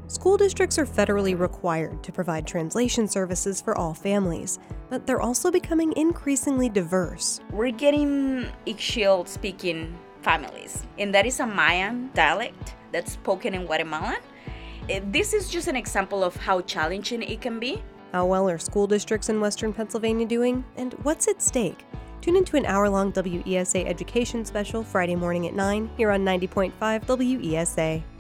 School districts are federally required to provide translation services for all families, but they're also becoming increasingly diverse. We're getting Ixchil-speaking families, and that is a Mayan dialect that's spoken in Guatemala. This is just an example of how challenging it can be. How well are school districts in Western Pennsylvania doing, and what's at stake? Tune into an hour-long WESA education special Friday morning at 9 here on 90.5 WESA.